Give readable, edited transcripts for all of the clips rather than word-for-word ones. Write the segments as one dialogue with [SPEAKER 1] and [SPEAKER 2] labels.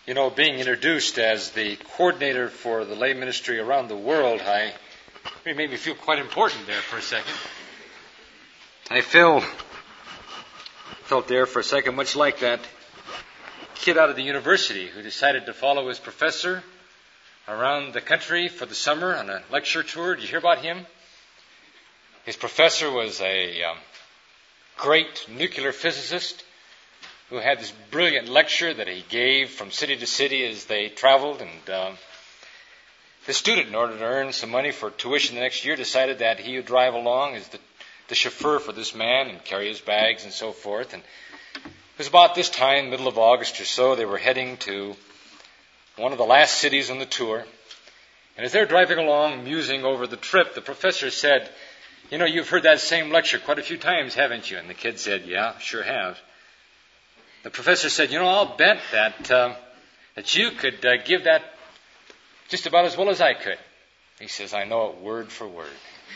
[SPEAKER 1] You know, being introduced as the coordinator for the lay ministry around the world, it made me feel quite important there for a second. I felt there for a second, much like that kid out of the university who decided to follow his professor around the country for the summer on a lecture tour. Did you hear about him? His professor was a great nuclear physicist who had this brilliant lecture that he gave from city to city as they traveled. And the student, in order to earn some money for tuition the next year, decided that he would drive along as the chauffeur for this man and carry his bags and so forth. And it was about this time, middle of August or so, they were heading to one of the last cities on the tour. And as they're driving along, musing over the trip, the professor said, "You know, you've heard that same lecture quite a few times, haven't you?" And the kid said, "Yeah, sure have." The professor said, "You know, I'll bet that you could give that just about as well as I could." He says, "I know it word for word."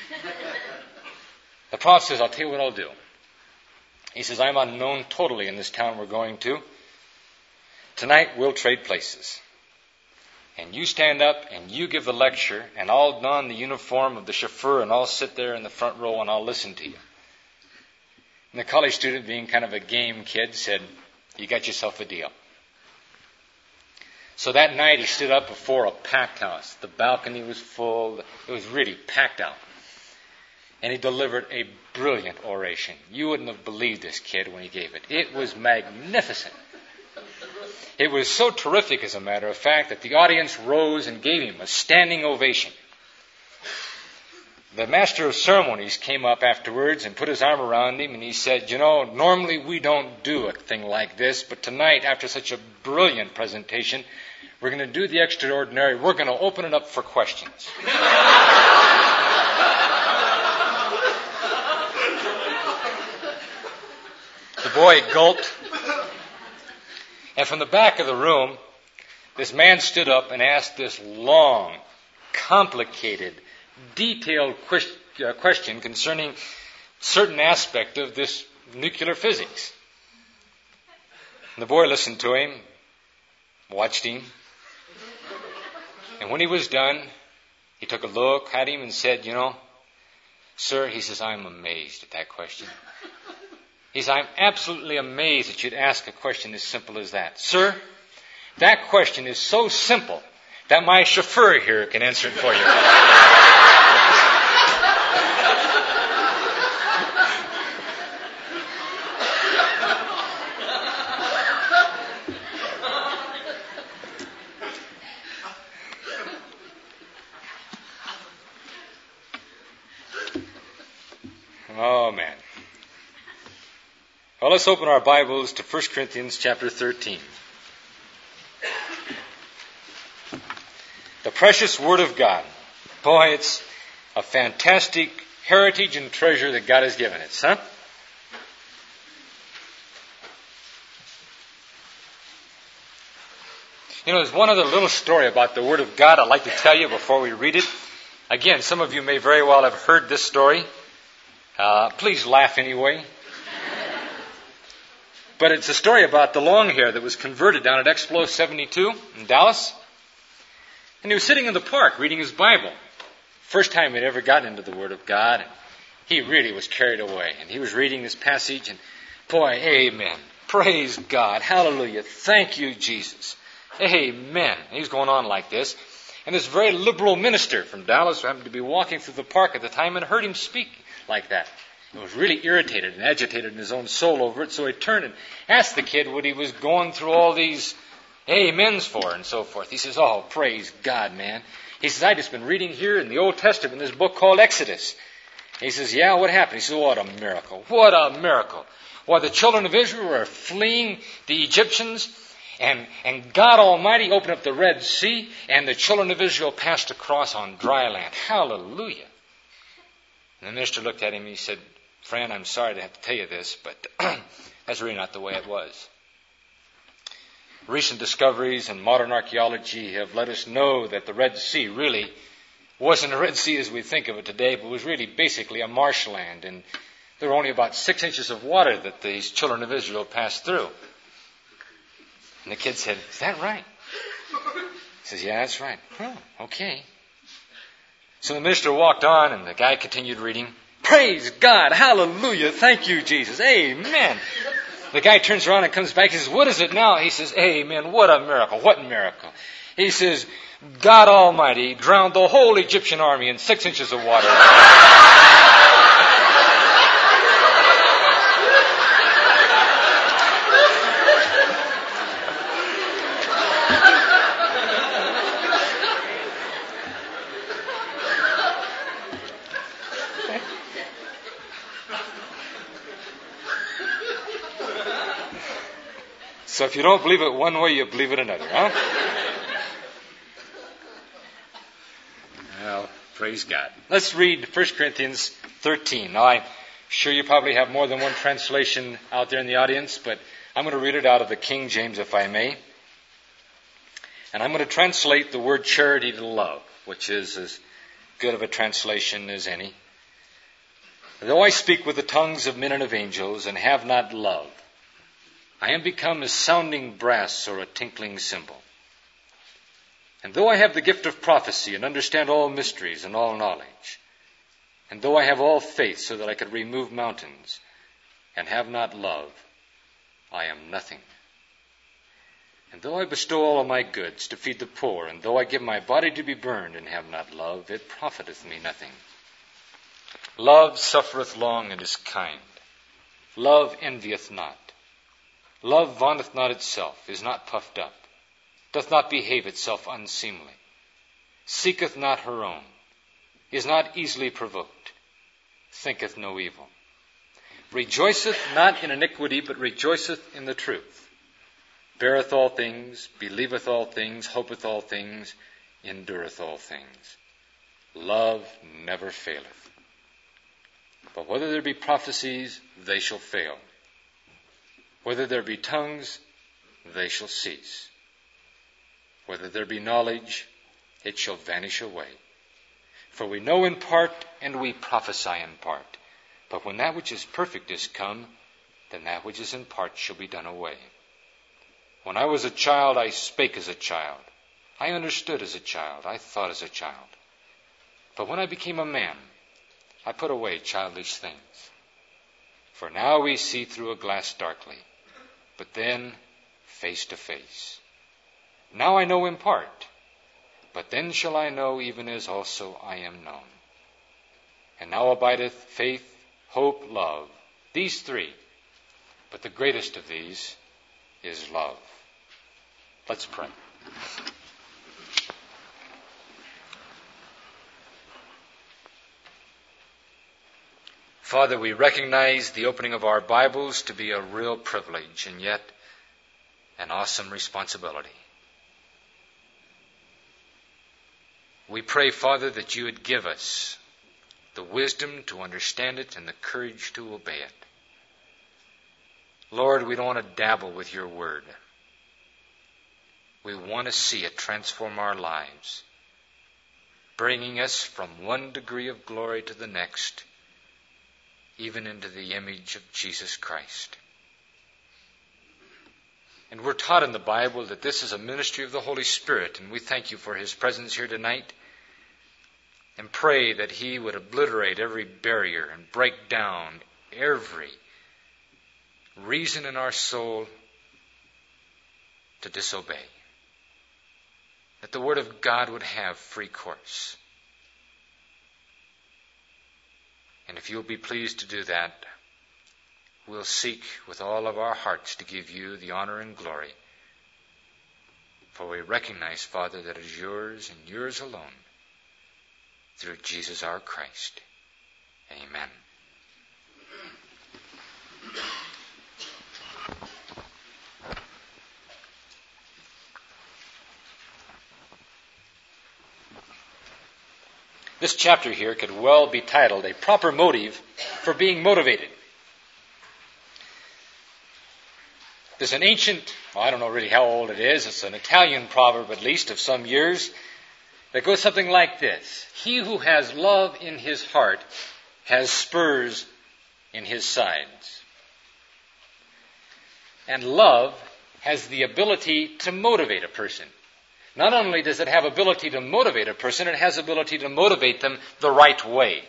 [SPEAKER 1] The prof says, "I'll tell you what I'll do." He says, "I'm unknown totally in this town we're going to. Tonight we'll trade places. And you stand up and you give the lecture, and I'll don the uniform of the chauffeur, and I'll sit there in the front row and I'll listen to you." And the college student, being kind of a game kid, said, "You got yourself a deal." So that night he stood up before a packed house. The balcony was full. It was really packed out. And he delivered a brilliant oration. You wouldn't have believed this kid when he gave it. It was magnificent. It was so terrific, as a matter of fact, that the audience rose and gave him a standing ovation. The master of ceremonies came up afterwards and put his arm around him, and he said, "You know, normally we don't do a thing like this, but tonight, after such a brilliant presentation, we're going to do the extraordinary. We're going to open it up for questions." The boy gulped, and from the back of the room, this man stood up and asked this long, complicated, detailed question concerning certain aspect of this nuclear physics. And the boy listened to him, watched him, and when he was done, he took a look at him and said, "You know, sir," he says, "I'm amazed at that question." He says, "I'm absolutely amazed that you'd ask a question as simple as that. Sir, that question is so simple that my chauffeur here can answer it for you." Oh, man. Well, let's open our Bibles to 1 Corinthians chapter 13. The precious Word of God. Boy, it's a fantastic heritage and treasure that God has given us, huh? You know, there's one other little story about the Word of God I'd like to tell you before we read it. Again, some of you may very well have heard this story. Please laugh anyway. But it's a story about the long hair that was converted down at Expo 72 in Dallas. And he was sitting in the park reading his Bible. First time he'd ever gotten into the Word of God. And he really was carried away. And he was reading this passage, and boy, amen. Praise God. Hallelujah. Thank you, Jesus. Amen. And he was going on like this. And this very liberal minister from Dallas happened to be walking through the park at the time and heard him speak like that. He was really irritated and agitated in his own soul over it, so he turned and asked the kid what he was going through all these amens for and so forth. He says, "Oh, praise God, man." He says, "I just been reading here in the Old Testament, this book called Exodus." He says, "Yeah, what happened?" He says, "What a miracle. What a miracle. Why, the children of Israel were fleeing the Egyptians, and God Almighty opened up the Red Sea, and the children of Israel passed across on dry land. Hallelujah." And the minister looked at him and he said, "Friend, I'm sorry to have to tell you this, but that's really not the way it was. Recent discoveries in modern archaeology have let us know that the Red Sea really wasn't a Red Sea as we think of it today, but was really basically a marshland, and there were only about 6 inches of water that these children of Israel passed through." And the kid said, "Is that right?" He says, yeah, that's right. Oh, okay. So the minister walked on, and the guy continued reading. Praise God. Hallelujah. Thank you, Jesus. Amen. The guy turns around and comes back. He says, what is it now? He says, amen. What a miracle. What miracle. He says, God Almighty drowned the whole Egyptian army in 6 inches of water. So if you don't believe it one way, you believe it another, huh? Well, praise God. Let's read 1 Corinthians 13. Now, I'm sure you probably have more than one translation out there in the audience, but I'm going to read it out of the King James, if I may. And I'm going to translate the word charity to love, which is as good of a translation as any. Though I speak with the tongues of men and of angels and have not love, I am become as sounding brass or a tinkling cymbal. And though I have the gift of prophecy and understand all mysteries and all knowledge, and though I have all faith so that I could remove mountains and have not love, I am nothing. And though I bestow all of my goods to feed the poor, and though I give my body to be burned and have not love, it profiteth me nothing. Love suffereth long and is kind. Love envieth not. Love vaunteth not itself, is not puffed up, doth not behave itself unseemly, seeketh not her own, is not easily provoked, thinketh no evil, rejoiceth not in iniquity, but rejoiceth in the truth, beareth all things, believeth all things, hopeth all things, endureth all things. Love never faileth. But whether there be prophecies, they shall fail. Whether there be tongues, they shall cease. Whether there be knowledge, it shall vanish away. For we know in part, and we prophesy in part. But when that which is perfect is come, then that which is in part shall be done away. When I was a child, I spake as a child. I understood as a child. I thought as a child. But when I became a man, I put away childish things. For now we see through a glass darkly, but then face to face. Now I know in part, but then shall I know even as also I am known. And now abideth faith, hope, love, these three, but the greatest of these is love. Let's pray. Father, we recognize the opening of our Bibles to be a real privilege and yet an awesome responsibility. We pray, Father, that you would give us the wisdom to understand it and the courage to obey it. Lord, we don't want to dabble with your word. We want to see it transform our lives, bringing us from one degree of glory to the next, even into the image of Jesus Christ. And we're taught in the Bible that this is a ministry of the Holy Spirit, and we thank you for his presence here tonight, and pray that he would obliterate every barrier and break down every reason in our soul to disobey. That the Word of God would have free course. And if you'll be pleased to do that, we'll seek with all of our hearts to give you the honor and glory. For we recognize, Father, that it is yours and yours alone, through Jesus our Christ. Amen. This chapter here could well be titled A Proper Motive for Being Motivated. There's an ancient, I don't know really how old it is, it's an Italian proverb at least of some years, that goes something like this. He who has love in his heart has spurs in his sides. And love has the ability to motivate a person. Not only does it have ability to motivate a person, it has ability to motivate them the right way.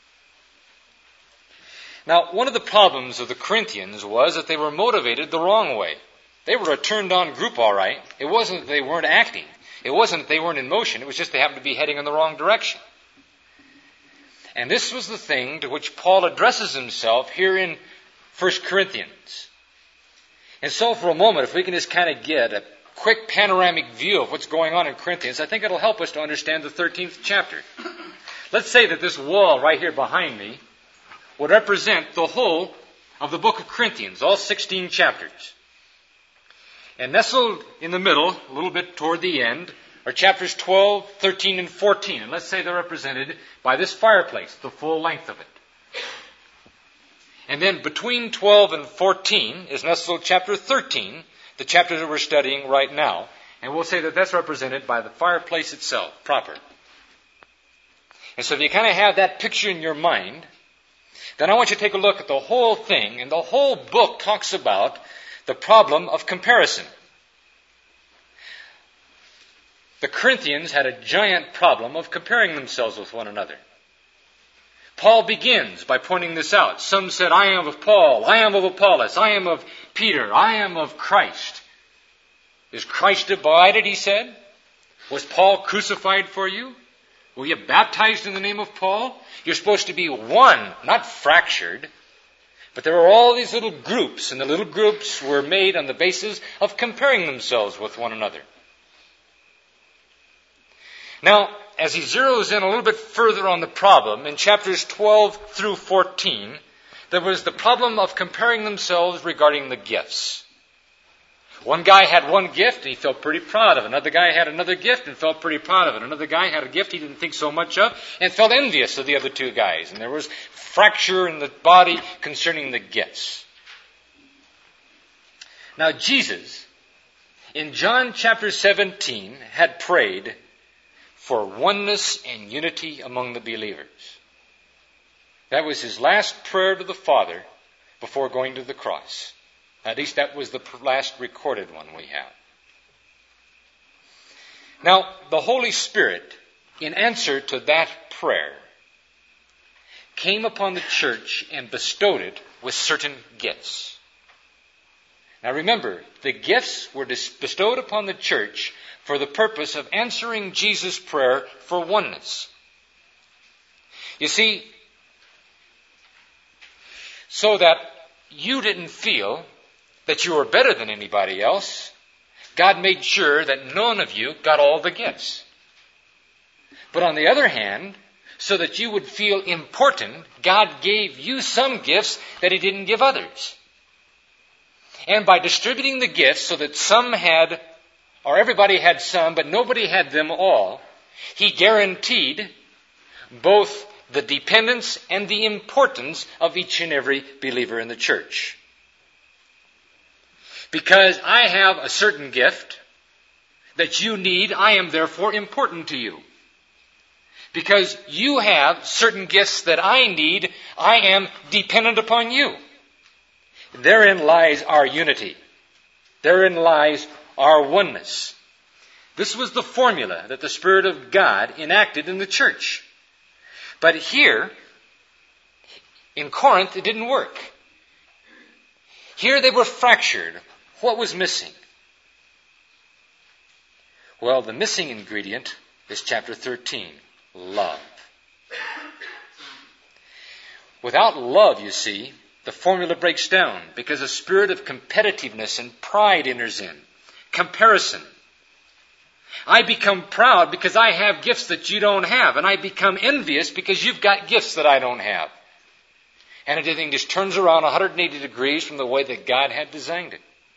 [SPEAKER 1] Now, one of the problems of the Corinthians was that they were motivated the wrong way. They were a turned-on group, all right. It wasn't that they weren't acting. It wasn't that they weren't in motion. It was just they happened to be heading in the wrong direction. And this was the thing to which Paul addresses himself here in 1 Corinthians. And so for a moment, if we can just kind of get a quick panoramic view of what's going on in Corinthians, I think it'll help us to understand the 13th chapter. Let's say that this wall right here behind me would represent the whole of the book of Corinthians, all 16 chapters. And nestled in the middle, a little bit toward the end, are chapters 12, 13, and 14. And let's say they're represented by this fireplace, the full length of it. And then between 12 and 14 is nestled chapter 13, the chapter that we're studying right now. And we'll say that that's represented by the fireplace itself, proper. And so if you kind of have that picture in your mind, then I want you to take a look at the whole thing. And the whole book talks about the problem of comparison. The Corinthians had a giant problem of comparing themselves with one another. Paul begins by pointing this out. Some said, I am of Paul, I am of Apollos, I am of Peter, I am of Christ. Is Christ divided, he said? Was Paul crucified for you? Were you baptized in the name of Paul? You're supposed to be one, not fractured. But there were all these little groups, and the little groups were made on the basis of comparing themselves with one another. Now, as he zeroes in a little bit further on the problem, in chapters 12 through 14, there was the problem of comparing themselves regarding the gifts. One guy had one gift and he felt pretty proud of it. Another guy had another gift and felt pretty proud of it. Another guy had a gift he didn't think so much of and felt envious of the other two guys. And there was fracture in the body concerning the gifts. Now Jesus, in John chapter 17, had prayed for oneness and unity among the believers. That was his last prayer to the Father before going to the cross. At least that was the last recorded one we have. Now, the Holy Spirit, in answer to that prayer, came upon the church and bestowed it with certain gifts. Now remember, the gifts were bestowed upon the church for the purpose of answering Jesus' prayer for oneness. You see, so that you didn't feel that you were better than anybody else, God made sure that none of you got all the gifts. But on the other hand, so that you would feel important, God gave you some gifts that He didn't give others. And by distributing the gifts so that some had, or everybody had some, but nobody had them all, He guaranteed both the dependence and the importance of each and every believer in the church. Because I have a certain gift that you need, I am therefore important to you. Because you have certain gifts that I need, I am dependent upon you. Therein lies our unity. Therein lies our oneness. This was the formula that the Spirit of God enacted in the church. But here, in Corinth, it didn't work. Here they were fractured. What was missing? Well, the missing ingredient is chapter 13, love. Without love, you see, the formula breaks down because a spirit of competitiveness and pride enters in. Comparison. I become proud because I have gifts that you don't have, and I become envious because you've got gifts that I don't have. And everything just turns around 180 degrees from the way that God had designed it.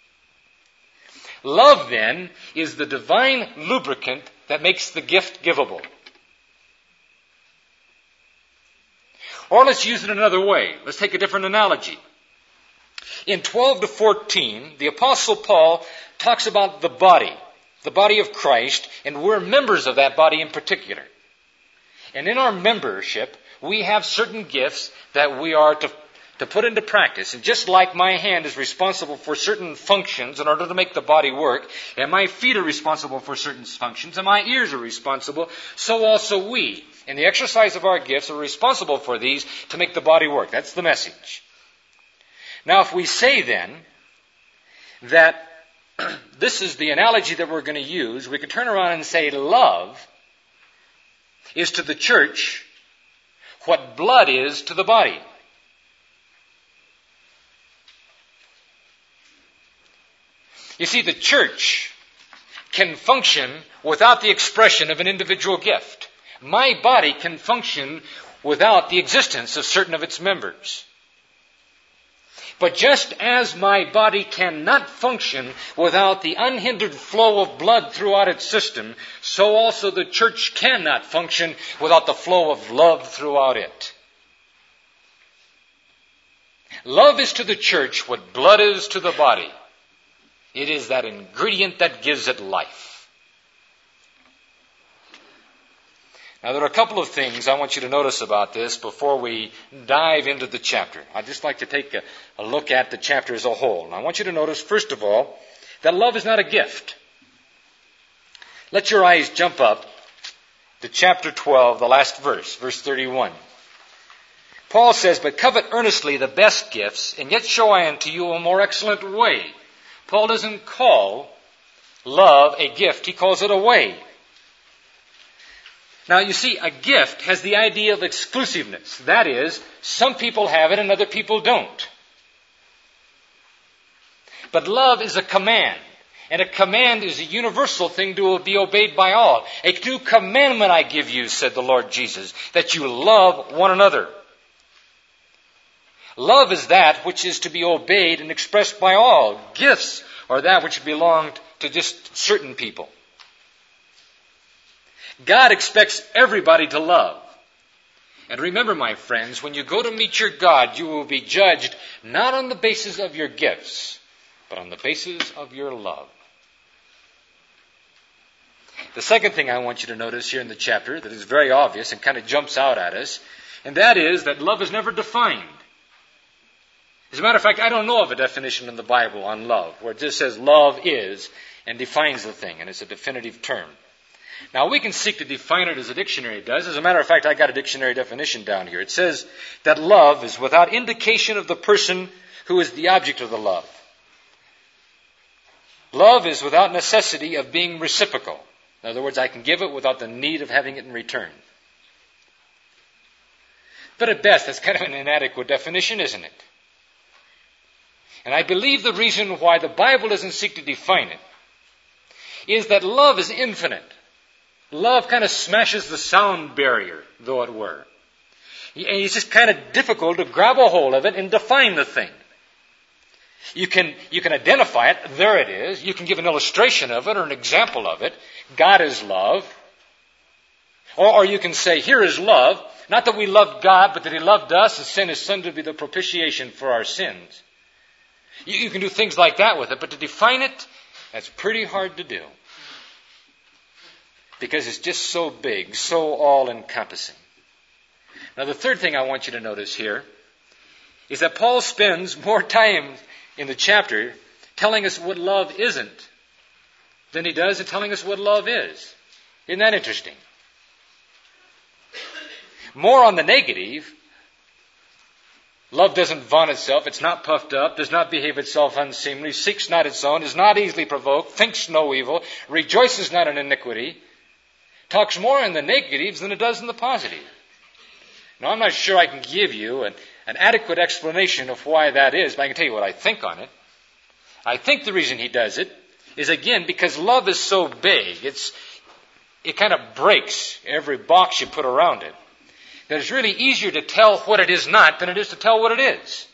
[SPEAKER 1] Love, then, is the divine lubricant that makes the gift givable. Or let's use it another way. Let's take a different analogy. In 12 to 14, the Apostle Paul talks about the body of Christ, and we're members of that body in particular. And in our membership, we have certain gifts that we are to to put into practice. And just like my hand is responsible for certain functions in order to make the body work, and my feet are responsible for certain functions, and my ears are responsible, so also we, in the exercise of our gifts, are responsible for these to make the body work. That's the message. Now, if we say then that this is the analogy that we're going to use, we can turn around and say love is to the church what blood is to the body. You see, the church can function without the expression of an individual gift. My body can function without the existence of certain of its members. But just as my body cannot function without the unhindered flow of blood throughout its system, so also the church cannot function without the flow of love throughout it. Love is to the church what blood is to the body. It is that ingredient that gives it life. Now, there are a couple of things I want you to notice about this before we dive into the chapter. I'd just like to take a look at the chapter as a whole. And I want you to notice, first of all, that love is not a gift. Let your eyes jump up to chapter 12, the last verse, verse 31. Paul says, "But covet earnestly the best gifts, and yet show I unto you a more excellent way." Paul doesn't call love a gift. He calls it a way. Now, you see, a gift has the idea of exclusiveness. That is, some people have it and other people don't. But love is a command. And a command is a universal thing to be obeyed by all. "A new commandment I give you," said the Lord Jesus, "that you love one another." Love is that which is to be obeyed and expressed by all. Gifts are that which belong to just certain people. God expects everybody to love. And remember, my friends, when you go to meet your God, you will be judged not on the basis of your gifts, but on the basis of your love. The second thing I want you to notice here in the chapter that is very obvious and kind of jumps out at us, and that is that love is never defined. As a matter of fact, I don't know of a definition in the Bible on love where it just says love is and defines the thing, and it's a definitive term. Now, we can seek to define it as a dictionary does. As a matter of fact, I got a dictionary definition down here. It says that love is without indication of the person who is the object of the love. Love is without necessity of being reciprocal. In other words, I can give it without the need of having it in return. But at best, that's kind of an inadequate definition, isn't it? And I believe the reason why the Bible doesn't seek to define it is that love is infinite. Love kind of smashes the sound barrier, though it were. It's just kind of difficult to grab a hold of it and define the thing. You can identify it. There it is. You can give an illustration of it or an example of it. God is love. Or you can say, here is love. Not that we loved God, but that He loved us and sent His Son to be the propitiation for our sins. You can do things like that with it, but to define it, that's pretty hard to do. Because it's just so big, so all-encompassing. Now, the third thing I want you to notice here is that Paul spends more time in the chapter telling us what love isn't than he does in telling us what love is. Isn't that interesting? More on the negative. Love doesn't vaunt itself, it's not puffed up, does not behave itself unseemly, seeks not its own, is not easily provoked, thinks no evil, rejoices not in iniquity, talks more in the negatives than it does in the positive. Now, I'm not sure I can give you an adequate explanation of why that is, but I can tell you what I think on it. I think the reason he does it is, again, because love is so big, it kind of breaks every box you put around it. That it's really easier to tell what it is not than it is to tell what it is.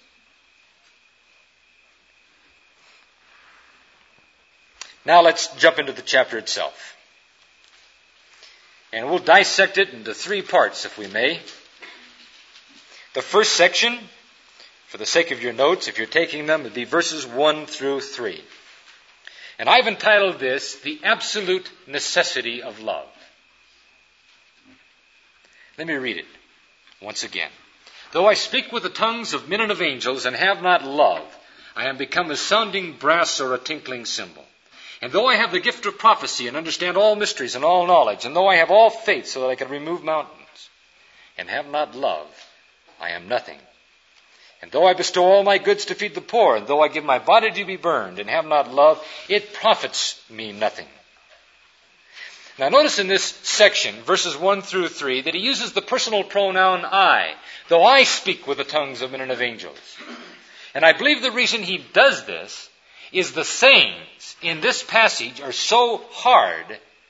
[SPEAKER 1] Now let's jump into the chapter itself. And we'll dissect it into three parts, if we may. The first section, for the sake of your notes, if you're taking them, would be verses 1 through 3. And I've entitled this, The Absolute Necessity of Love. Let me read it once again. Though I speak with the tongues of men and of angels and have not love, I am become a sounding brass or a tinkling cymbal. And though I have the gift of prophecy and understand all mysteries and all knowledge, and though I have all faith so that I can remove mountains, and have not love, I am nothing. And though I bestow all my goods to feed the poor, and though I give my body to be burned and have not love, it profits me nothing. Now notice in this section, verses 1 through 3, that he uses the personal pronoun I, though I speak with the tongues of men and of angels. And I believe the reason he does this is the sayings in this passage are so hard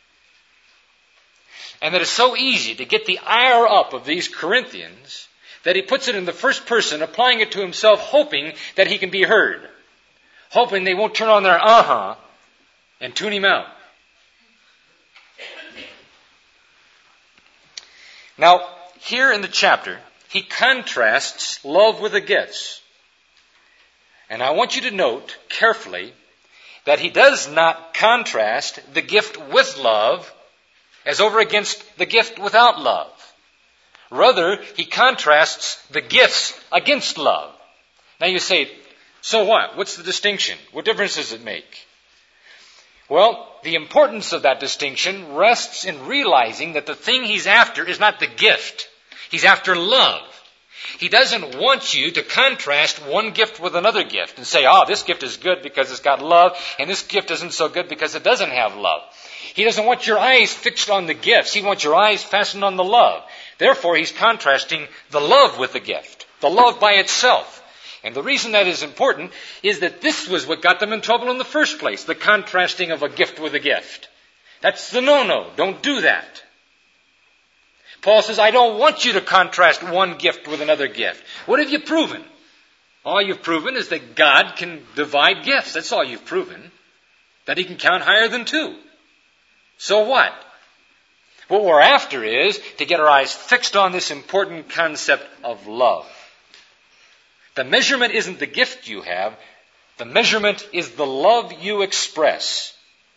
[SPEAKER 1] and that it's so easy to get the ire up of these Corinthians that he puts it in the first person, applying it to himself, hoping that he can be heard, hoping they won't turn on their and tune him out. Now, here in the chapter, he contrasts love with the gifts. And I want you to note carefully that he does not contrast the gift with love as over against the gift without love. Rather, he contrasts the gifts against love. Now you say, so what? What's the distinction? What difference does it make? Well, the importance of that distinction rests in realizing that the thing he's after is not the gift. He's after love. He doesn't want you to contrast one gift with another gift and say, this gift is good because it's got love, and this gift isn't so good because it doesn't have love. He doesn't want your eyes fixed on the gifts. He wants your eyes fastened on the love. Therefore, he's contrasting the love with the gift, the love by itself. And the reason that is important is that this was what got them in trouble in the first place, the contrasting of a gift with a gift. That's the no-no. Don't do that. Paul says, I don't want you to contrast one gift with another gift. What have you proven? All you've proven is that God can divide gifts. That's all you've proven. That he can count higher than 2. So what? What we're after is to get our eyes fixed on this important concept of love. The measurement isn't the gift you have. The measurement is the love you express.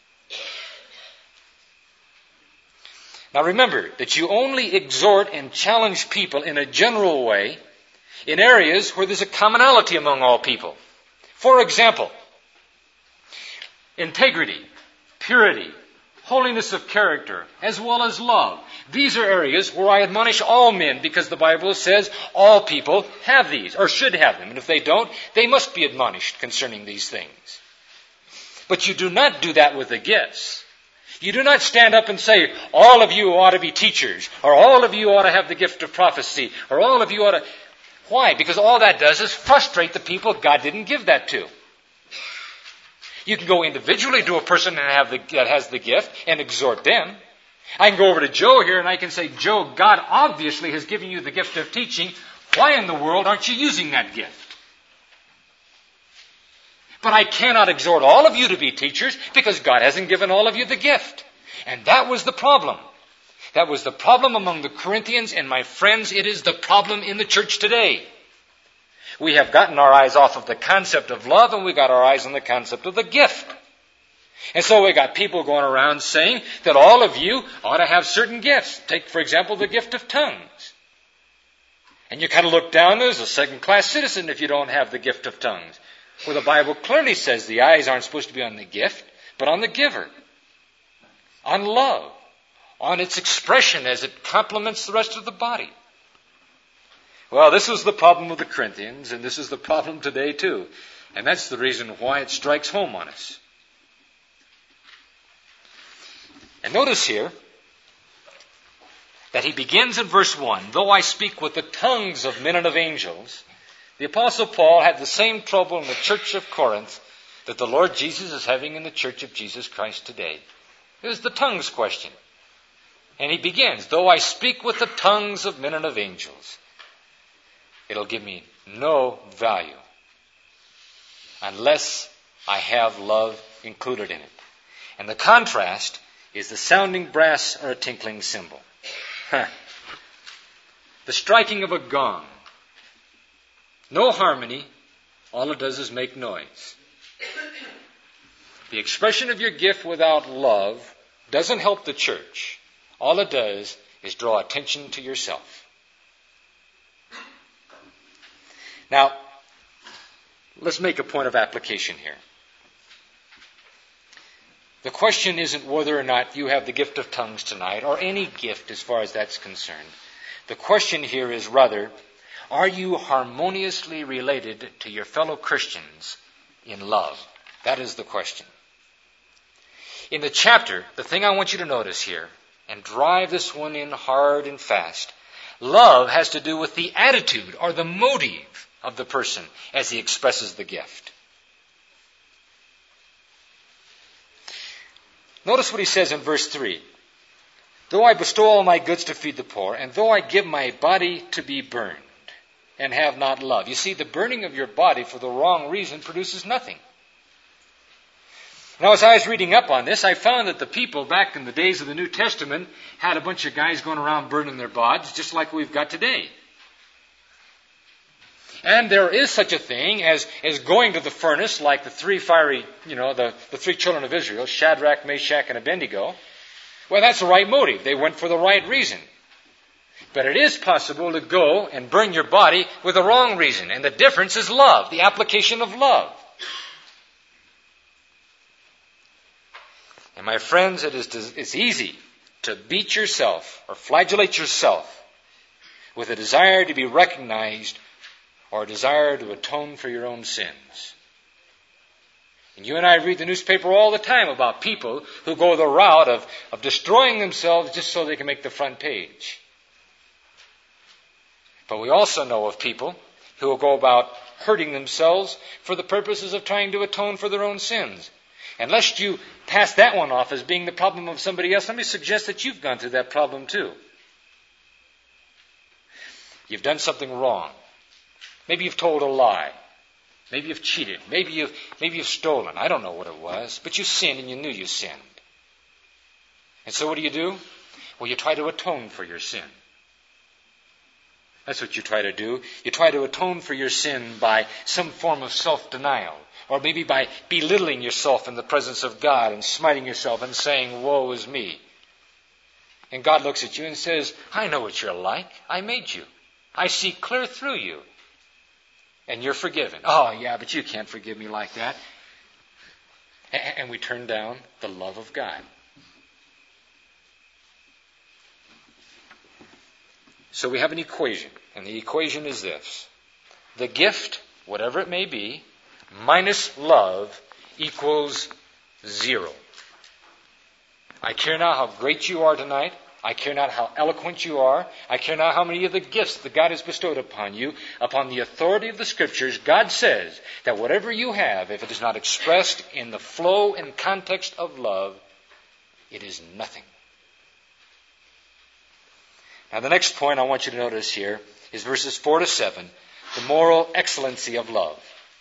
[SPEAKER 1] Now remember that you only exhort and challenge people in a general way in areas where there's a commonality among all people. For example, integrity, purity, holiness of character, as well as love. These are areas where I admonish all men because the Bible says all people have these, or should have them. And if they don't, they must be admonished concerning these things. But you do not do that with the gifts. You do not stand up and say, all of you ought to be teachers, or all of you ought to have the gift of prophecy, or all of you ought to... Why? Because all that does is frustrate the people God didn't give that to. You can go individually to a person that has the gift and exhort them. I can go over to Joe here and I can say, Joe, God obviously has given you the gift of teaching. Why in the world aren't you using that gift? But I cannot exhort all of you to be teachers because God hasn't given all of you the gift. And that was the problem. That was the problem among the Corinthians, and my friends, it is the problem in the church today. We have gotten our eyes off of the concept of love, and we got our eyes on the concept of the gift. And so we got people going around saying that all of you ought to have certain gifts. Take, for example, the gift of tongues. And you kind of look down as a second-class citizen if you don't have the gift of tongues. Well, the Bible clearly says the eyes aren't supposed to be on the gift, but on the giver. On love. On its expression as it complements the rest of the body. Well, this was the problem of the Corinthians, and this is the problem today too. And that's the reason why it strikes home on us. And notice here that he begins in verse 1, though I speak with the tongues of men and of angels. The Apostle Paul had the same trouble in the church of Corinth that the Lord Jesus is having in the church of Jesus Christ today. It was the tongues question. And he begins, though I speak with the tongues of men and of angels, it'll give me no value unless I have love included in it. And the contrast is the sounding brass or a tinkling cymbal. The striking of a gong. No harmony. All it does is make noise. The expression of your gift without love doesn't help the church. All it does is draw attention to yourself. Now, let's make a point of application here. The question isn't whether or not you have the gift of tongues tonight, or any gift as far as that's concerned. The question here is rather, are you harmoniously related to your fellow Christians in love? That is the question. In the chapter, the thing I want you to notice here, and drive this one in hard and fast, love has to do with the attitude or the motive of the person as he expresses the gift. Notice what he says in verse 3. Though I bestow all my goods to feed the poor, and though I give my body to be burned, and have not love. You see, the burning of your body for the wrong reason produces nothing. Now, as I was reading up on this, I found that the people back in the days of the New Testament had a bunch of guys going around burning their bodies, just like we've got today. And there is such a thing as going to the furnace, like the three fiery, the three children of Israel, Shadrach, Meshach, and Abednego. Well, that's the right motive. They went for the right reason. But it is possible to go and burn your body with the wrong reason. And the difference is love, the application of love. And my friends, it's easy to beat yourself or flagellate yourself with a desire to be recognized or a desire to atone for your own sins. And you and I read the newspaper all the time about people who go the route of destroying themselves just so they can make the front page. But we also know of people who will go about hurting themselves for the purposes of trying to atone for their own sins. And lest you pass that one off as being the problem of somebody else, let me suggest that you've gone through that problem too. You've done something wrong. Maybe you've told a lie. Maybe you've cheated. Maybe you've stolen. I don't know what it was. But you sinned and you knew you sinned. And so what do? Well, you try to atone for your sin. That's what you try to do. You try to atone for your sin by some form of self-denial. Or maybe by belittling yourself in the presence of God and smiting yourself and saying, woe is me. And God looks at you and says, I know what you're like. I made you. I see clear through you. And you're forgiven. Oh, yeah, but you can't forgive me like that. And we turn down the love of God. So we have an equation, and the equation is this. The gift, whatever it may be, minus love equals 0. I care not how great you are tonight. I care not how eloquent you are. I care not how many of the gifts that God has bestowed upon you. Upon the authority of the Scriptures, God says that whatever you have, if it is not expressed in the flow and context of love, it is nothing. Now, the next point I want you to notice here is verses 4 to 7, the moral excellency of love.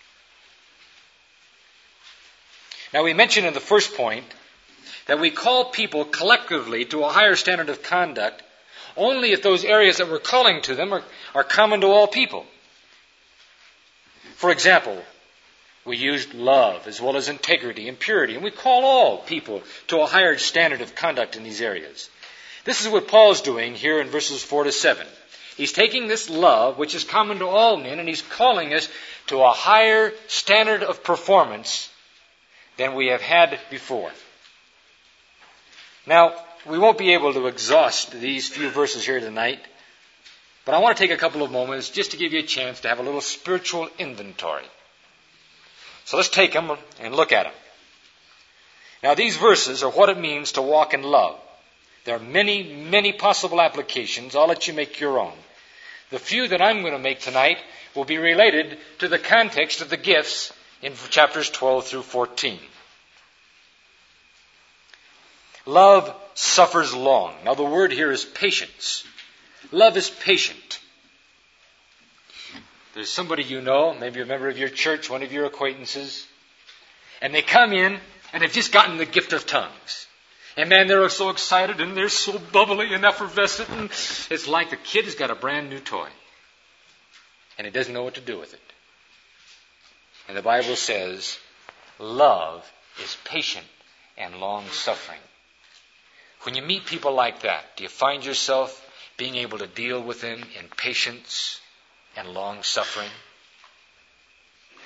[SPEAKER 1] Now, we mentioned in the first point that we call people collectively to a higher standard of conduct only if those areas that we're calling to them are common to all people. For example, we used love as well as integrity and purity, and we call all people to a higher standard of conduct in these areas. This is what Paul's doing here in verses 4 to 7. He's taking this love, which is common to all men, and he's calling us to a higher standard of performance than we have had before. Now, we won't be able to exhaust these few verses here tonight, but I want to take a couple of moments just to give you a chance to have a little spiritual inventory. So let's take them and look at them. Now, these verses are what it means to walk in love. There are many, many possible applications. I'll let you make your own. The few that I'm going to make tonight will be related to the context of the gifts in chapters 12 through 14. Love suffers long. Now the word here is patience. Love is patient. There's somebody you know, maybe a member of your church, one of your acquaintances, and they come in and they've just gotten the gift of tongues. And man, they're so excited and they're so bubbly and effervescent. And it's like the kid has got a brand new toy. And he doesn't know what to do with it. And the Bible says, love is patient and long-suffering. When you meet people like that, do you find yourself being able to deal with them in patience and long-suffering?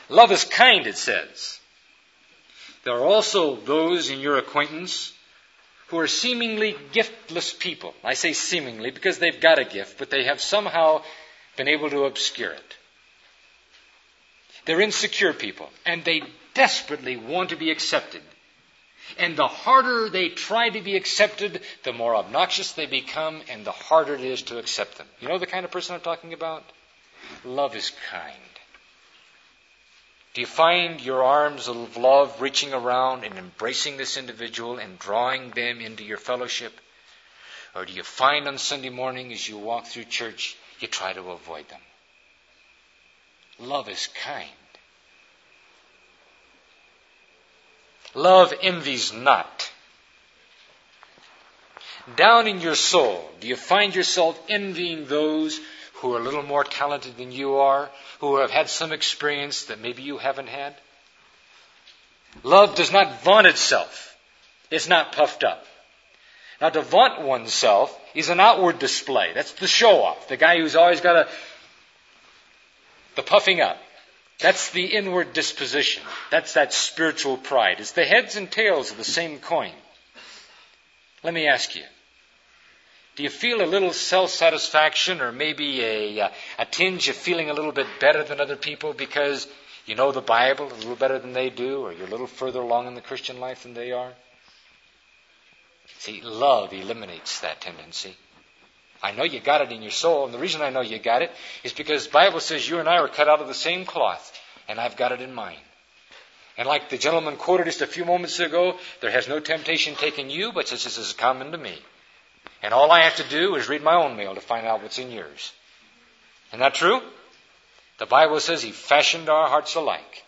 [SPEAKER 1] Love is kind, it says. There are also those in your acquaintance who are seemingly giftless people. I say seemingly because they've got a gift, but they have somehow been able to obscure it. They're insecure people, and they desperately want to be accepted. And the harder they try to be accepted, the more obnoxious they become, and the harder it is to accept them. You know the kind of person I'm talking about? Love is kind. Do you find your arms of love reaching around and embracing this individual and drawing them into your fellowship? Or do you find on Sunday morning as you walk through church, you try to avoid them? Love is kind. Love envies not. Down in your soul, do you find yourself envying those who are a little more talented than you are, who have had some experience that maybe you haven't had? Love does not vaunt itself. It's not puffed up. Now, to vaunt oneself is an outward display. That's the show-off. The guy who's always got the puffing up. That's the inward disposition. That's that spiritual pride. It's the heads and tails of the same coin. Let me ask you, do you feel a little self-satisfaction or maybe a tinge of feeling a little bit better than other people because you know the Bible a little better than they do, or you're a little further along in the Christian life than they are? See, love eliminates that tendency. I know you got it in your soul, and the reason I know you got it is because the Bible says you and I were cut out of the same cloth, and I've got it in mine. And like the gentleman quoted just a few moments ago, there has no temptation taken you, but such as has come into me. And all I have to do is read my own mail to find out what's in yours. Isn't that true? The Bible says He fashioned our hearts alike.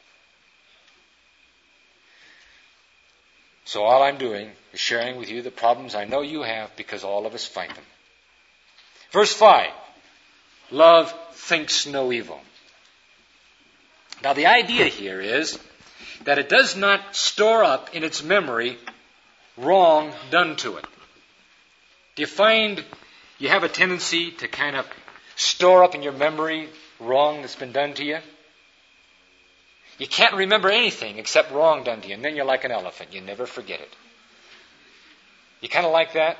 [SPEAKER 1] So all I'm doing is sharing with you the problems I know you have, because all of us fight them. Verse 5, love thinks no evil. Now the idea here is that it does not store up in its memory wrong done to it. Do you find you have a tendency to kind of store up in your memory wrong that's been done to you? You can't remember anything except wrong done to you, and then you're like an elephant. You never forget it. You kind of like that?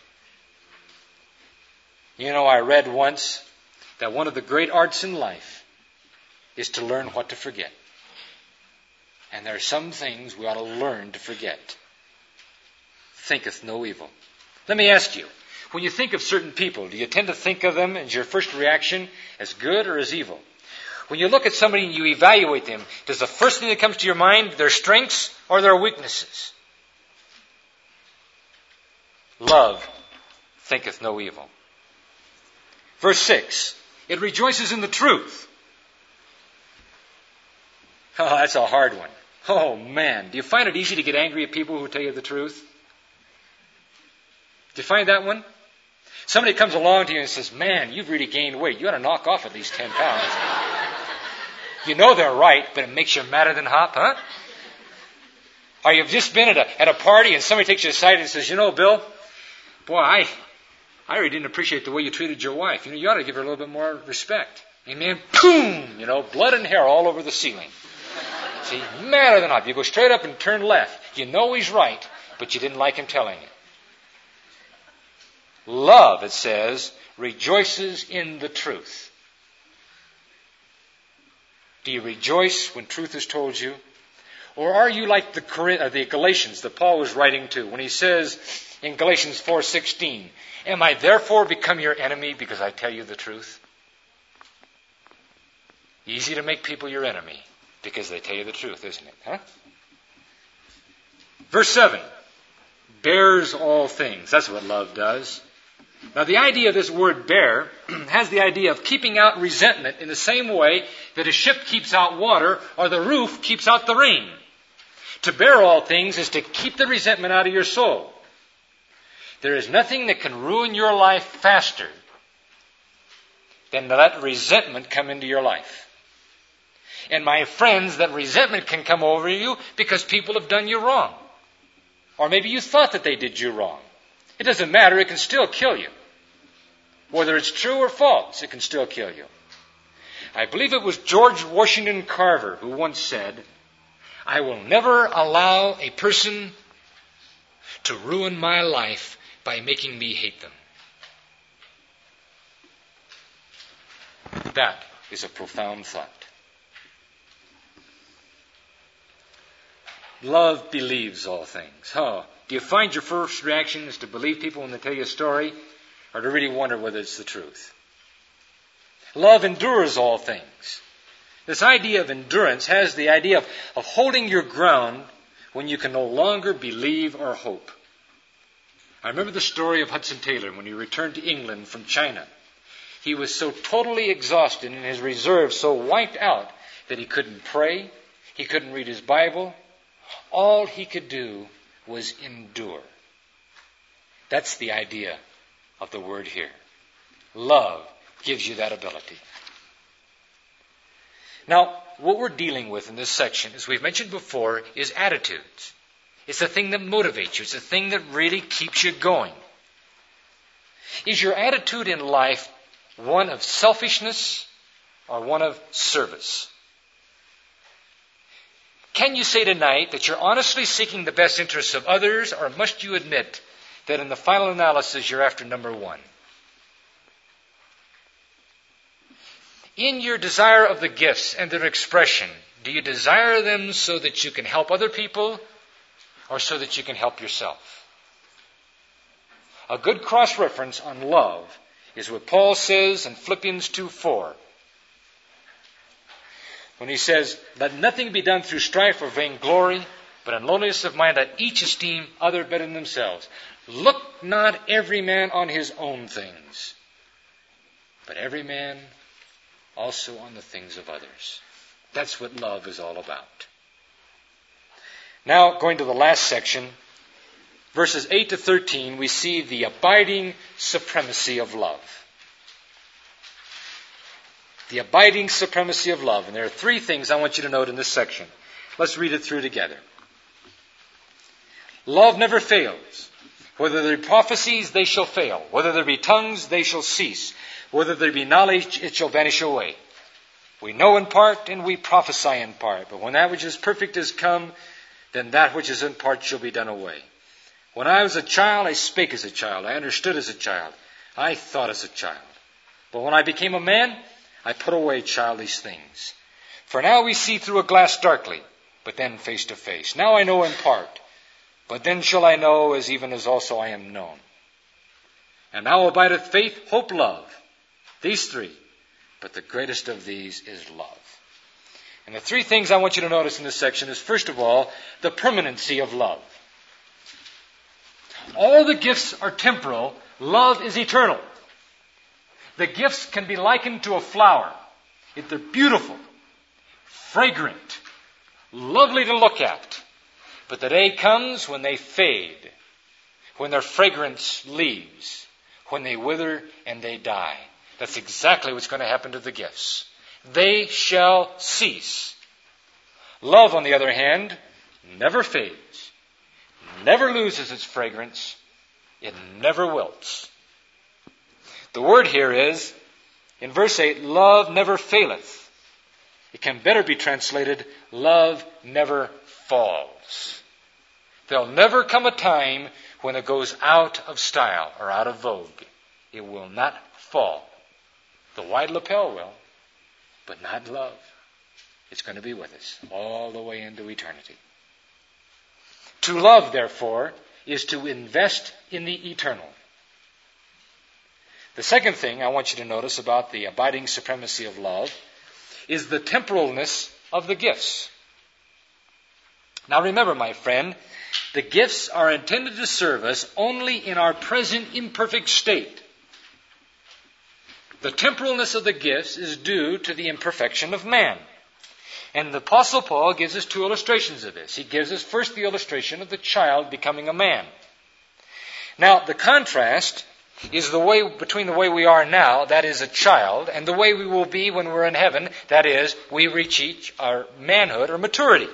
[SPEAKER 1] You know, I read once that one of the great arts in life is to learn what to forget. And there are some things we ought to learn to forget. Thinketh no evil. Let me ask you, when you think of certain people, do you tend to think of them as your first reaction as good or as evil? When you look at somebody and you evaluate them, does the first thing that comes to your mind their strengths or their weaknesses? Love thinketh no evil. Verse 6, it rejoices in the truth. Oh, that's a hard one. Oh, man. Do you find it easy to get angry at people who tell you the truth? Do you find that one? Somebody comes along to you and says, man, you've really gained weight. You ought to knock off at least 10 pounds. You know they're right, but it makes you madder than hop, huh? Or you've just been at a party and somebody takes you aside and says, you know, Bill, boy, I really didn't appreciate the way you treated your wife. You know, you ought to give her a little bit more respect. Amen? Boom! You know, blood and hair all over the ceiling. See, madder than hop. You go straight up and turn left. You know he's right, but you didn't like him telling you. Love, it says, rejoices in the truth. Do you rejoice when truth is told you? Or are you like the Galatians that Paul was writing to when he says in Galatians 4:16, am I therefore become your enemy because I tell you the truth? Easy to make people your enemy because they tell you the truth, isn't it? Huh? Verse 7, bears all things. That's what love does. Now, the idea of this word bear has the idea of keeping out resentment in the same way that a ship keeps out water or the roof keeps out the rain. To bear all things is to keep the resentment out of your soul. There is nothing that can ruin your life faster than to let resentment come into your life. And my friends, that resentment can come over you because people have done you wrong. Or maybe you thought that they did you wrong. It doesn't matter, it can still kill you. Whether it's true or false, it can still kill you. I believe it was George Washington Carver who once said, "I will never allow a person to ruin my life by making me hate them." That is a profound thought. Love believes all things. Do you find your first reaction is to believe people when they tell you a story, or to really wonder whether it's the truth? Love endures all things. This idea of endurance has the idea of holding your ground when you can no longer believe or hope. I remember the story of Hudson Taylor when he returned to England from China. He was so totally exhausted and his reserve so wiped out that he couldn't pray, he couldn't read his Bible. All he could do was endure. That's the idea of the word here. Love gives you that ability. Now, what we're dealing with in this section, as we've mentioned before, is attitudes. It's the thing that motivates you. It's the thing that really keeps you going. Is your attitude in life one of selfishness or one of service? Can you say tonight that you're honestly seeking the best interests of others, or must you admit that in the final analysis you're after number one? In your desire of the gifts and their expression, do you desire them so that you can help other people or so that you can help yourself? A good cross-reference on love is what Paul says in Philippians 2:4. When he says, "Let nothing be done through strife or vainglory, but in lowliness of mind let each esteem other better than themselves. Look not every man on his own things, but every man also on the things of others." That's what love is all about. Now, going to the last section, verses 8 to 13, we see the abiding supremacy of love. The abiding supremacy of love. And there are three things I want you to note in this section. Let's read it through together. Love never fails. Whether there be prophecies, they shall fail. Whether there be tongues, they shall cease. Whether there be knowledge, it shall vanish away. We know in part and we prophesy in part. But when that which is perfect is come, then that which is in part shall be done away. When I was a child, I spake as a child. I understood as a child. I thought as a child. But when I became a man, I put away childish things. For now we see through a glass darkly, but then face to face. Now I know in part, but then shall I know as even as also I am known. And now abideth faith, hope, love. These three. But the greatest of these is love. And the three things I want you to notice in this section is, first of all, the permanency of love. All the gifts are temporal. Love is eternal. The gifts can be likened to a flower. They're beautiful, fragrant, lovely to look at. But the day comes when they fade, when their fragrance leaves, when they wither and they die. That's exactly what's going to happen to the gifts. They shall cease. Love, on the other hand, never fades, never loses its fragrance. It never wilts. The word here is, in verse 8, love never faileth. It can better be translated, love never falls. There'll never come a time when it goes out of style or out of vogue. It will not fall. The wide lapel will, but not love. It's going to be with us all the way into eternity. To love, therefore, is to invest in the eternal. The second thing I want you to notice about the abiding supremacy of love is the temporalness of the gifts. Now remember, my friend, the gifts are intended to serve us only in our present imperfect state. The temporalness of the gifts is due to the imperfection of man. And the Apostle Paul gives us two illustrations of this. He gives us first the illustration of the child becoming a man. Now, the contrast is the way between the way we are now, that is a child, and the way we will be when we're in heaven, that is, we reach our manhood or maturity.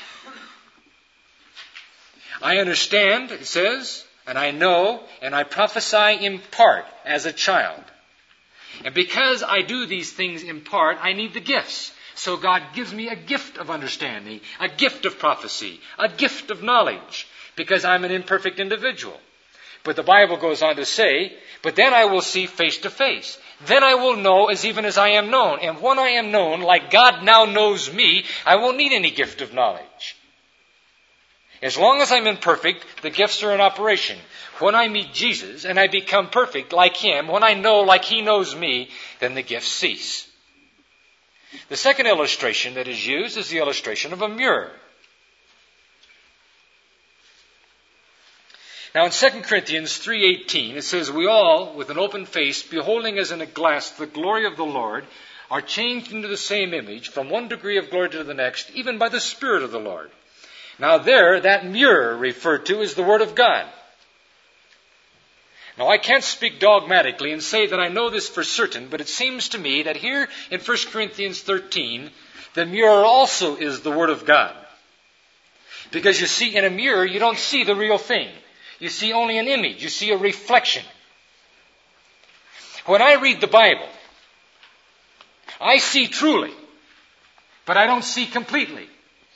[SPEAKER 1] I understand, it says, and I know, and I prophesy in part as a child. And because I do these things in part, I need the gifts. So God gives me a gift of understanding, a gift of prophecy, a gift of knowledge, because I'm an imperfect individual. But the Bible goes on to say, but then I will see face to face. Then I will know as even as I am known. And when I am known, like God now knows me, I won't need any gift of knowledge. As long as I'm imperfect, the gifts are in operation. When I meet Jesus and I become perfect like Him, when I know like He knows me, then the gifts cease. The second illustration that is used is the illustration of a mirror. Now in 2 Corinthians 3:18, it says, we all, with an open face, beholding as in a glass the glory of the Lord, are changed into the same image, from one degree of glory to the next, even by the Spirit of the Lord. Now there, that mirror referred to is the Word of God. Now I can't speak dogmatically and say that I know this for certain, but it seems to me that here in 1 Corinthians 13, the mirror also is the Word of God. Because you see, in a mirror, you don't see the real thing. You see only an image. You see a reflection. When I read the Bible, I see truly, but I don't see completely.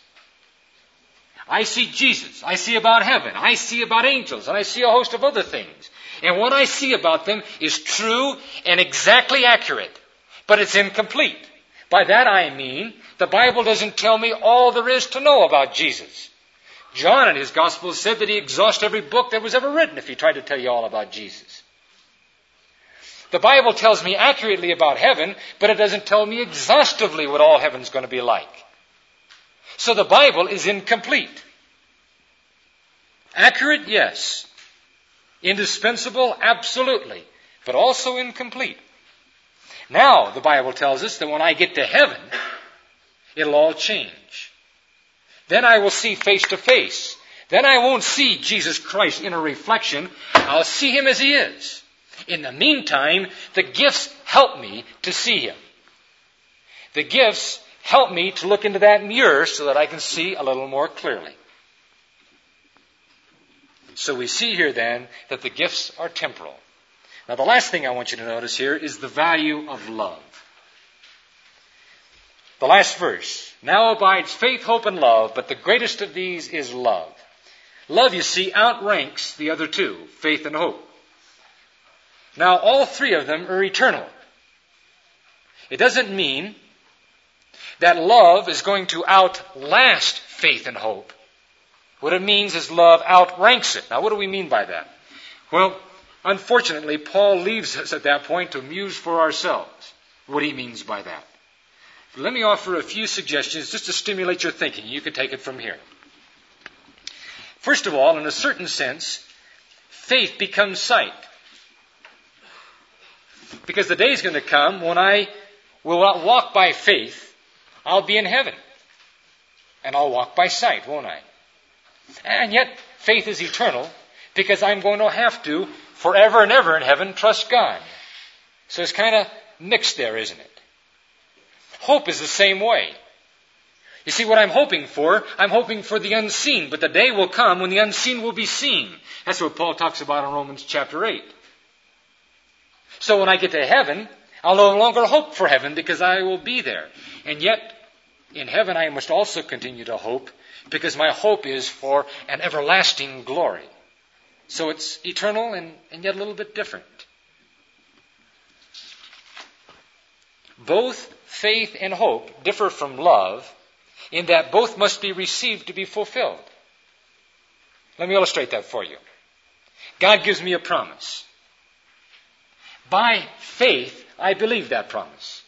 [SPEAKER 1] I see Jesus. I see about heaven. I see about angels. And I see a host of other things. And what I see about them is true and exactly accurate. But it's incomplete. By that I mean, the Bible doesn't tell me all there is to know about Jesus. John in his Gospel said that he exhausts every book that was ever written if he tried to tell you all about Jesus. The Bible tells me accurately about heaven, but it doesn't tell me exhaustively what all heaven's going to be like. So the Bible is incomplete. Accurate, yes. Indispensable, absolutely. But also incomplete. Now, the Bible tells us that when I get to heaven, it'll all change. Then I will see face to face. Then I won't see Jesus Christ in a reflection. I'll see Him as He is. In the meantime, the gifts help me to see Him. The gifts help me to look into that mirror so that I can see a little more clearly. So we see here then that the gifts are temporal. Now the last thing I want you to notice here is the value of love. The last verse. Now abides faith, hope, and love, but the greatest of these is love. Love, you see, outranks the other two, faith and hope. Now all three of them are eternal. It doesn't mean that love is going to outlast faith and hope. What it means is love outranks it. Now what do we mean by that? Well, unfortunately, Paul leaves us at that point to muse for ourselves what he means by that. But let me offer a few suggestions just to stimulate your thinking. You can take it from here. First of all, in a certain sense, faith becomes sight. Because the day is going to come when I will not walk by faith, I'll be in heaven. And I'll walk by sight, won't I? And yet, faith is eternal because I'm going to have to, forever and ever in heaven, trust God. So it's kind of mixed there, isn't it? Hope is the same way. You see, what I'm hoping for the unseen, but the day will come when the unseen will be seen. That's what Paul talks about in Romans chapter 8. So when I get to heaven, I'll no longer hope for heaven because I will be there. And yet, in heaven I must also continue to hope because my hope is for an everlasting glory. So it's eternal and yet a little bit different. Both faith and hope differ from love in that both must be received to be fulfilled. Let me illustrate that for you. God gives me a promise. By faith, I believe that promise.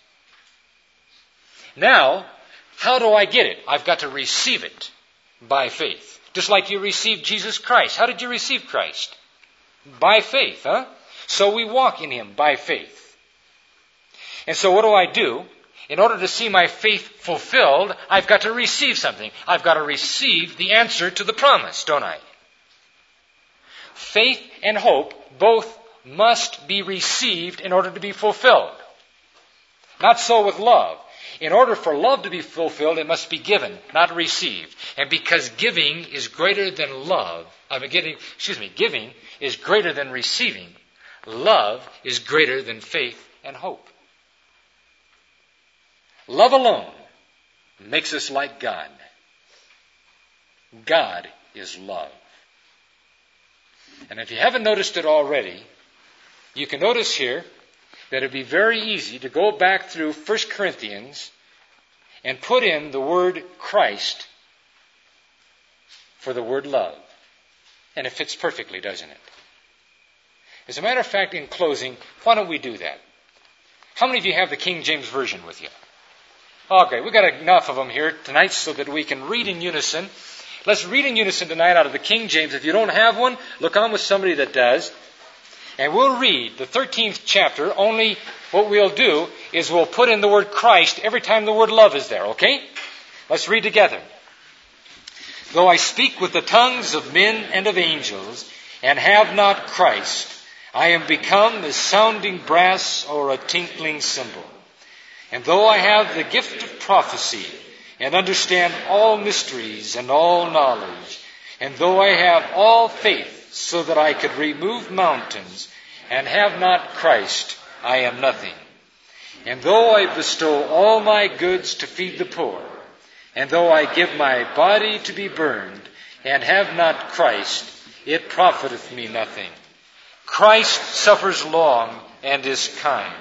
[SPEAKER 1] Now, how do I get it? I've got to receive it by faith. Just like you received Jesus Christ. How did you receive Christ? By faith, huh? So we walk in Him by faith. And so what do? In order to see my faith fulfilled, I've got to receive something. I've got to receive the answer to the promise, don't I? Faith and hope both must be received in order to be fulfilled. Not so with love. In order for love to be fulfilled, it must be given, not received. And because giving is greater than giving is greater than receiving, love is greater than faith and hope. Love alone makes us like God. God is love. And if you haven't noticed it already, you can notice here that it would be very easy to go back through 1 Corinthians and put in the word Christ for the word love. And it fits perfectly, doesn't it? As a matter of fact, in closing, why don't we do that? How many of you have the King James Version with you? Okay, we've got enough of them here tonight so that we can read in unison. Let's read in unison tonight out of the King James. If you don't have one, look on with somebody that does. And we'll read the 13th chapter. Only what we'll do is we'll put in the word Christ every time the word love is there, okay? Let's read together. Though I speak with the tongues of men and of angels, and have not Christ, I am become as sounding brass or a tinkling cymbal. And though I have the gift of prophecy, and understand all mysteries and all knowledge, and though I have all faith so that I could remove mountains, and have not Christ, I am nothing. And though I bestow all my goods to feed the poor, and though I give my body to be burned, and have not Christ, it profiteth me nothing. Christ suffers long and is kind.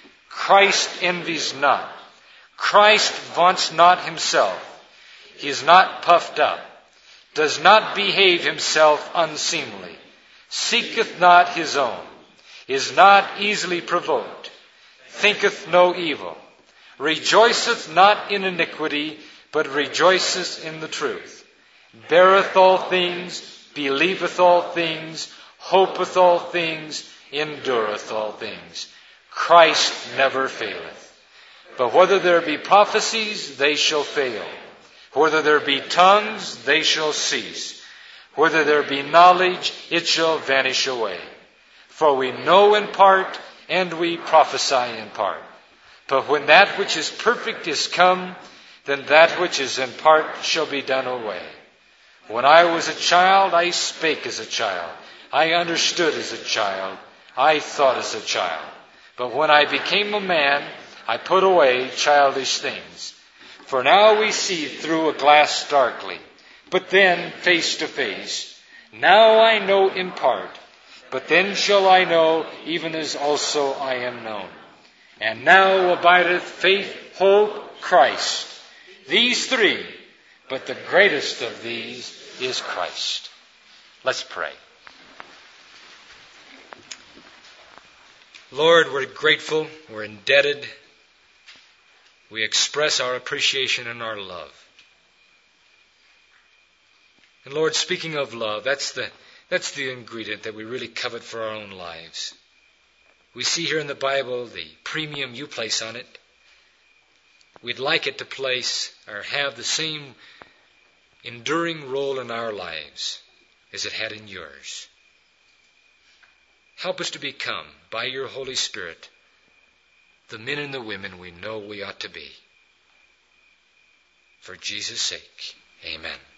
[SPEAKER 1] Christ envies not. Christ vaunts not himself. He is not puffed up, does not behave himself unseemly, seeketh not his own, is not easily provoked, thinketh no evil, rejoiceth not in iniquity, but rejoiceth in the truth, beareth all things, believeth all things, hopeth all things, endureth all things. Christ never faileth. But whether there be prophecies, they shall fail. Whether there be tongues, they shall cease. Whether there be knowledge, it shall vanish away. For we know in part, and we prophesy in part. But when that which is perfect is come, then that which is in part shall be done away. When I was a child, I spake as a child. I understood as a child. I thought as a child. But when I became a man, I put away childish things. For now we see through a glass darkly, but then face to face. Now I know in part, but then shall I know even as also I am known. And now abideth faith, hope, Christ. These three, but the greatest of these is Christ. Let's pray. Lord, we're grateful, we're indebted. We express our appreciation and our love. And Lord, speaking of love, that's the ingredient that we really covet for our own lives. We see here in the Bible the premium you place on it. We'd like it to place or have the same enduring role in our lives as it had in yours. Help us to become, by your Holy Spirit, the men and the women we know we ought to be. For Jesus' sake, amen.